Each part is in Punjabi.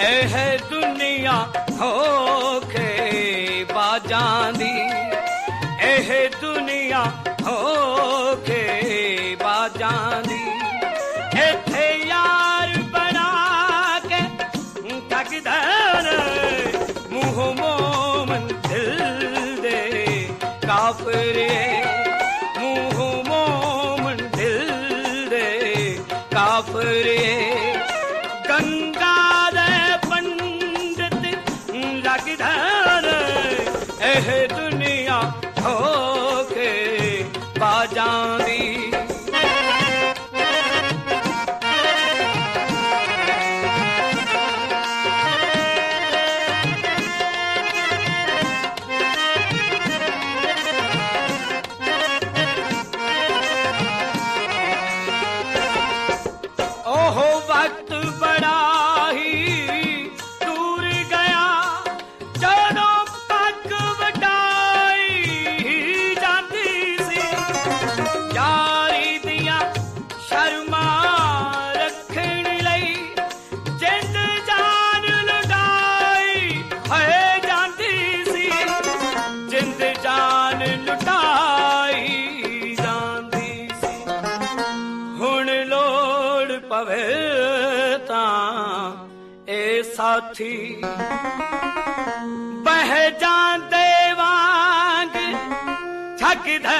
ਇਹ ਦੁਨੀਆ ਹੋਕੇ ਬਾਜਾਂ ਦੀ, ਇਹ ਦੁਨੀਆ ਹੋਕੇ ਬਾਜਾਂ ਦੀ। ਇੱਥੇ ਯਾਰ ਬਣਾ ਕੇ ਠੱਗਦਾ ਮੂੰਹ ਮੋਮਨ ਦਿਲ ਦੇ ਕਾਫਰ, ਮੂੰਹ ਮੋਮਨ ਦਿਲ ਦੇ ਕਾਫਰ। ਗੰਗਾ ਦੇ ਪੰਡਿਤ ਲੱਗਦਾ ਇਹ ਦੁਨੀਆ ਹੋਕੇ ਬਾਜਾਂ ਦੀ। वक्त बड़ा ही दूर गया ਜਦੋਂ ਪੱਗ ਵਟਾਈ ਜਾਂਦੀ ਸੀ। ਯਾਰੀ ਦੀਆਂ ਸ਼ਰਮਾਂ ਰੱਖਣ ਲਈ ਜਿੰਦ ਜਾਨ ਲੁਟਾਈ ਹੈ ਜਾਂਦੀ ਸੀ, ਜਿੰਦ ਜਾਨ ਲੁਟਾਈ ਜਾਂਦੀ ਸੀ। ਹੁਣ ਲੋੜ ਪਵੇ ਇਹ ਸਾਥੀ ਬਹਿ ਜਾਂਦੇ ਵਾਂਗ ਠੱਗਦਾ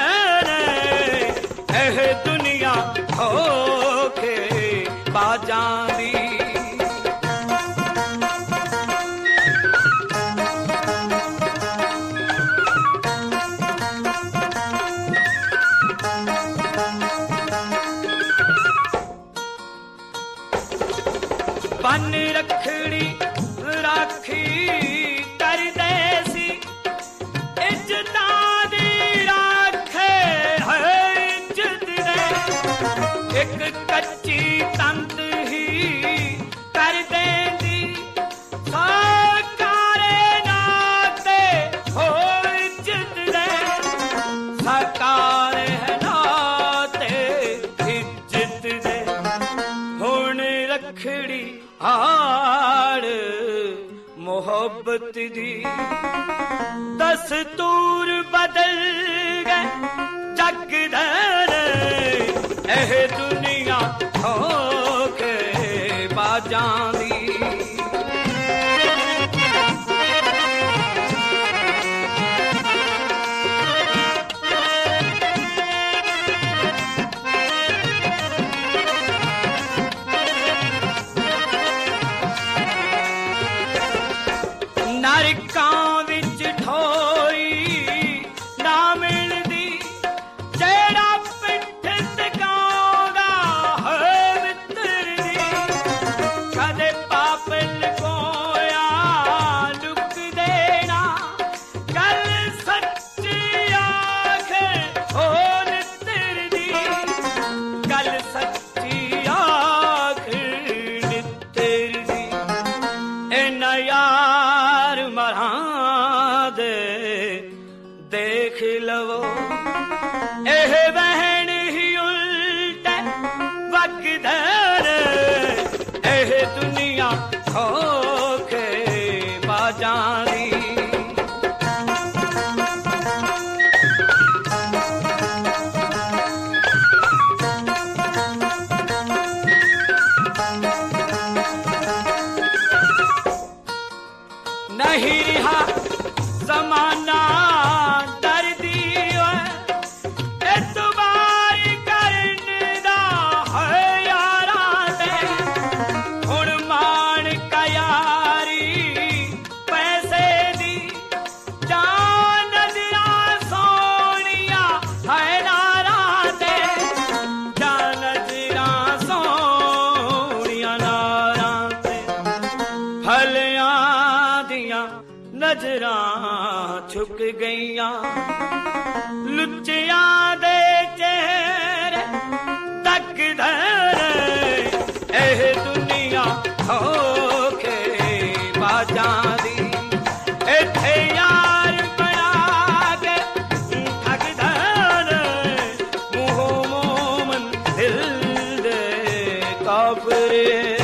ਇਹ ਦੁਨੀਆ ਹੋਕੇ ਬਾਜਾਂ ਦੀ। ਬੰਨ ਰੱਖੜੀ ਰਾਖੀ ਕਰਦੇ ਸੀ, ਇੱਜ਼ਤਾਂ ਦੀ ਰਾਖੇ ਹੈ ਇੱਜ਼ਤ ਦੇ। ਇੱਕ ਕੱਚੀ ਤੰਦ ਹੀ ਕਰ ਦੇਂਦੀ ਸਾਕਾਰੇ ਨਾਤੇ ਹੋ ਇੱਜ਼ਤ ਦੇ, ਸਾਕਾਰੇ ਨਾਤੇ ਇੱਜ਼ਤ ਦੇ। ਹੁਣ ਰੱਖੜੀ ਹਾੜ ਮੁਹੱਬਤ ਦੀ ਦਸਤੂਰ ਬਦਲ ਗਏ ਜੱਗ ਦੇ ਇਹ ਦੁਨੀਆ ਹੋਕੇ ਬਾਜਾਂ ਦੀ। ਨਰਕਾਂ ਵਿੱਚ ਠੋਈ ਨਾ ਮਿਲਦੀ ਜਿਹੜਾ ਪਿੱਠ ਟਿਕਾਉਂਦਾ ਹੈ ਮਿੱਤਰ ਦੀ। ਕਦੇ ਪਾਪ ਲੁਕੋਇਆ ਲੁਕ ਦੇਣਾ, ਗੱਲ ਸੱਚੀ ਆਖੇ ਹੋ ਨਿੱਤਰ ਦੀ, ਗੱਲ ਸੱਚੀ ਆਖੇ ਨਿੱਤਰ ਦੀ। ਇਹਨਾਂ ਯਾਰ ਮਰਾਂ ਦੇ ਦੇਖ ਲਵੋ ਇਹ ਵਹਿਣ ਹੀ ਉਲਟੇ ਵਗਦਾ ਇਹ ਦੁਨੀਆ ਹੋਕੇ ਬਾਜਾਂ ਦੀ। नहीं रहा जमाना डरदी एतबार करने दा है यारां दे। हुण मान का यारी पैसे दी जान नजरां सोहणियां है नारां दे, जान नजरां सोहणियां नारां दे। फलियां नजरां छुक गईयां लुच्चियां दे चेहरे तकदे ਇਹ ਦੁਨੀਆ ਹੋਕੇ ਬਾਜਾਂ ਦੀ। ਇੱਥੇ ਯਾਰ ਬਣਾ ਕੇ ਠੱਗਦਾ ਮੂੰਹ ਮੋਮਨ ਦਿਲ ਦੇ ਕਾਫਰ।